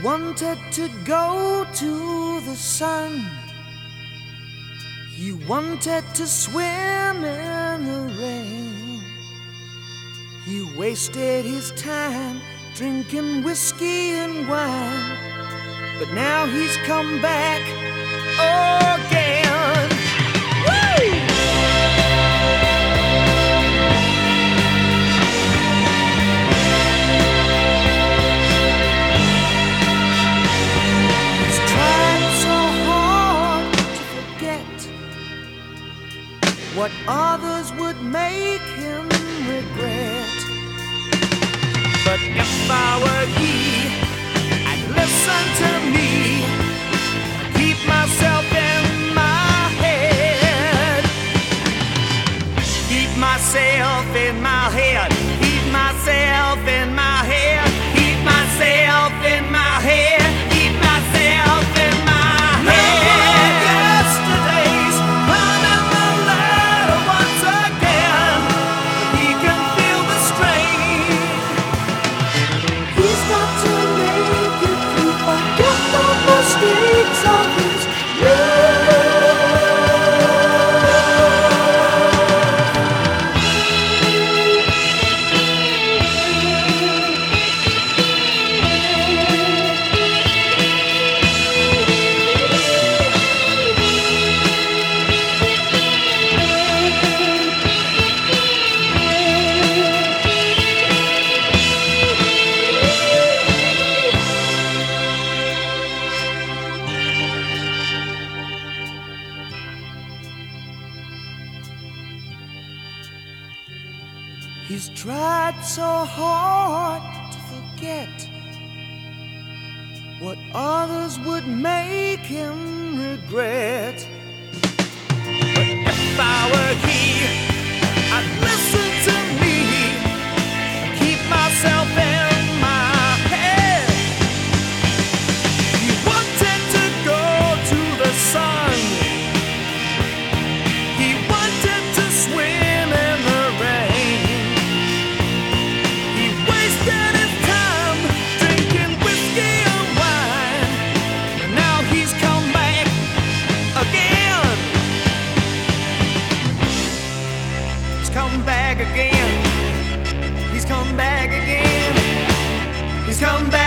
wanted to go to the sun. He wanted to swim in the rain. He wasted his time drinking whiskey and wine, but now he's come back again. Woo! He's tried so hard to forget what others would make him regret. But if I were he, I'd listen to me, keep myself in my head, keep myself in my head, keep myself in my head, keep myself in my head, keep myself in my head. Yesterday's climbing the ladder once again, he can feel the strain. He's got to make it through, forget the mistakes of his youth. He's tried so hard to forget what others would make him regret. But if I were he, I'd listen to me, keep myself in my head. He wanted to go to the sun. He wanted to swim in the rain. He wasted his time drinking whiskey and wine, and now he's come back again. He's come back again. He's come back again. He's come back.